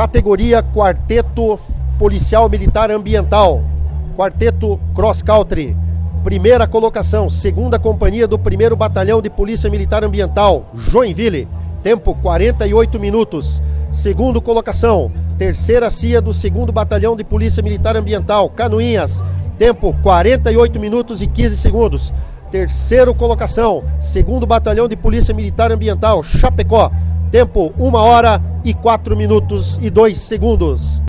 Categoria Quarteto Policial Militar Ambiental, Quarteto Cross Country. Primeira colocação, segunda companhia do 1º Batalhão de Polícia Militar Ambiental, Joinville, tempo 48 minutos. Segundo colocação, terceira CIA do 2º Batalhão de Polícia Militar Ambiental, Canoinhas, tempo 48 minutos e 15 segundos. Terceiro colocação, 2º Batalhão de Polícia Militar Ambiental, Chapecó, tempo 1 hora e 4 minutos e 2 segundos.